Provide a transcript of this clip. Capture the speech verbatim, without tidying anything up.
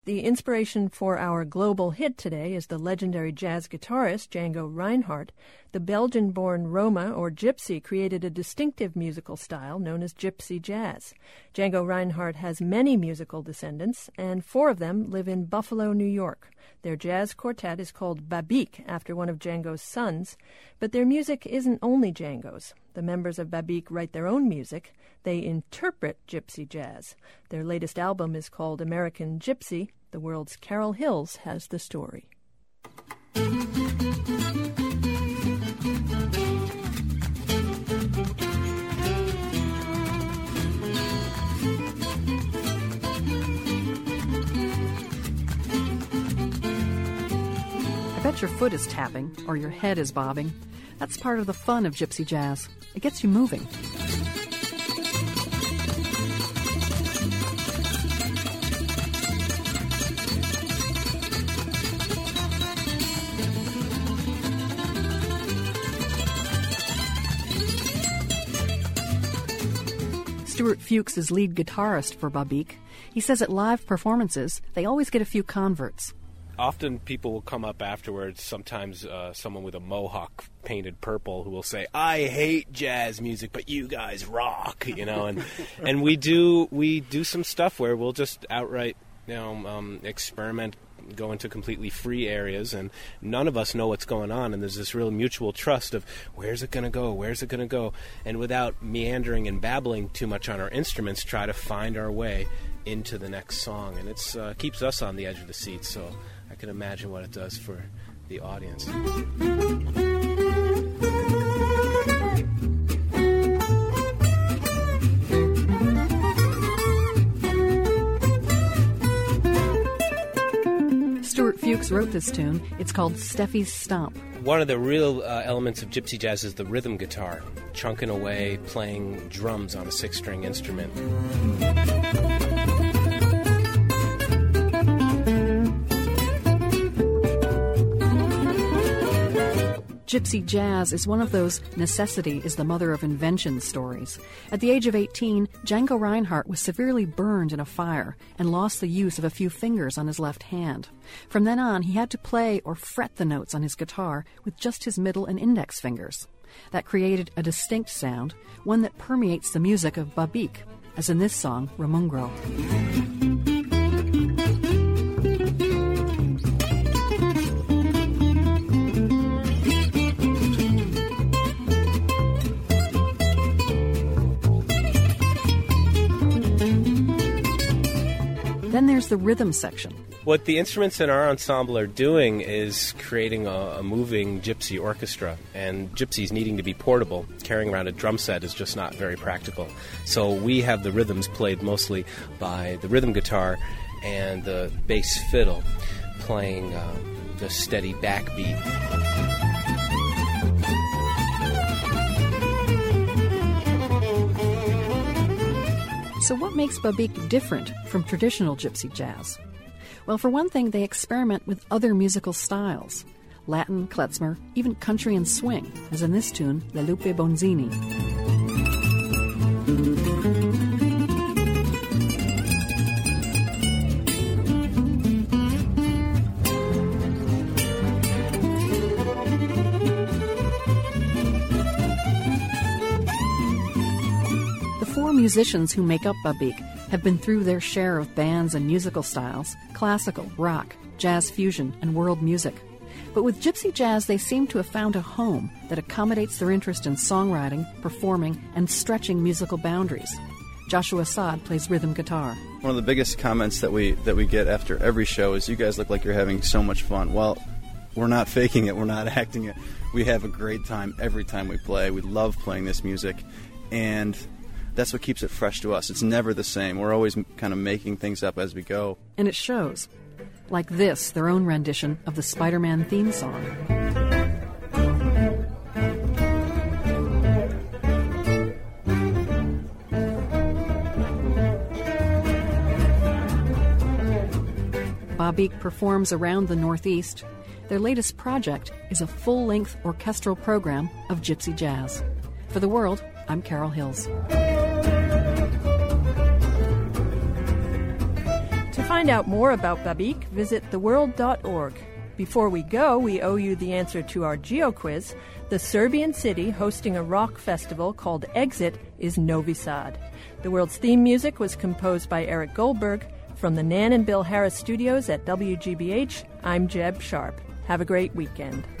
The inspiration for our global hit today is the legendary jazz guitarist Django Reinhardt. The Belgian-born Roma, or Gypsy, created a distinctive musical style known as gypsy jazz. Django Reinhardt has many musical descendants, and four of them live in Buffalo, New York. Their jazz quartet is called Babik, after one of Django's sons, but their music isn't only Django's. The members of Babik write their own music. They interpret gypsy jazz. Their latest album is called American Gypsy. The World's Carol Hills has the story. I bet your foot is tapping or your head is bobbing. That's part of the fun of gypsy jazz. It gets you moving. Stuart Fuchs is lead guitarist for Babik. He says at live performances, they always get a few converts. Often people will come up afterwards, sometimes uh, someone with a mohawk painted purple who will say, I hate jazz music, but you guys rock, you know, and and we do we do some stuff where we'll just outright, you know, um, experiment, go into completely free areas, and none of us know what's going on, and there's this real mutual trust of where's it going to go, where's it going to go, and without meandering and babbling too much on our instruments, try to find our way into the next song, and it uh, keeps us on the edge of the seat, so I can imagine what it does for the audience. Stuart Fuchs wrote this tune. It's called Steffi's Stomp. One of the real uh, elements of gypsy jazz is the rhythm guitar, chunking away, playing drums on a six-string instrument. Gypsy jazz is one of those necessity is the mother of invention stories. At the age of eighteen, Django Reinhardt was severely burned in a fire and lost the use of a few fingers on his left hand. From then on, he had to play or fret the notes on his guitar with just his middle and index fingers. That created a distinct sound, one that permeates the music of Babik, as in this song, Ramungro. Then there's the rhythm section. What the instruments in our ensemble are doing is creating a, a moving gypsy orchestra, and gypsies needing to be portable, carrying around a drum set is just not very practical. So we have the rhythms played mostly by the rhythm guitar and the bass fiddle playing uh, the steady backbeat. So what makes Babik different from traditional gypsy jazz? Well, for one thing, they experiment with other musical styles. Latin, klezmer, even country and swing, as in this tune, La Lupe Bonzini. Musicians who make up Babik have been through their share of bands and musical styles, classical, rock, jazz fusion, and world music. But with gypsy jazz, they seem to have found a home that accommodates their interest in songwriting, performing, and stretching musical boundaries. Joshua Saad plays rhythm guitar. One of the biggest comments that we that we get after every show is, you guys look like you're having so much fun. Well, we're not faking it. We're not acting it. We have a great time every time we play. We love playing this music, and that's what keeps it fresh to us. It's never the same. We're always kind of making things up as we go. And it shows. Like this, their own rendition of the Spider-Man theme song. Babik performs around the Northeast. Their latest project is a full-length orchestral program of gypsy jazz. For the World, I'm Carol Hills. To find find out more about Babique, visit the world dot org. Before we go, we owe you the answer to our Geo Quiz. The Serbian city hosting a rock festival called Exit is Novi Sad. The world's theme music was composed by Eric Goldberg. From the Nan and Bill Harris studios at W G B H, I'm Jeb Sharp. Have a great weekend.